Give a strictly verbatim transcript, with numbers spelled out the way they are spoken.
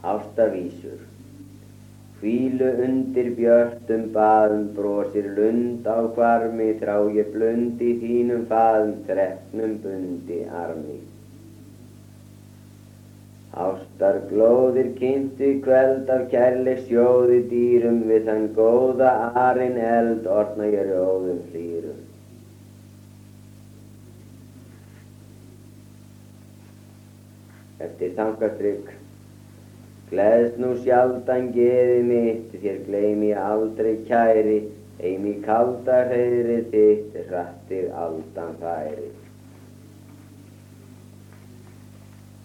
Ástarvísur. Hvílu undir björtum baðum, brosir lund á hvarmi, þrá ég blund í þínum faðum, þreknum bundi armi. Ástarglóðir kynntu kveld af kærleiks sjóði dýrum, við þann góða arinn eld orna ég rjóðum hlýrum. Eftir þankastrygg. Gleðst nú sjaldan geði mitt, þér gleymi aldrei kæri, eim í kalda hreiðrið þitt, hrattir aldan færi.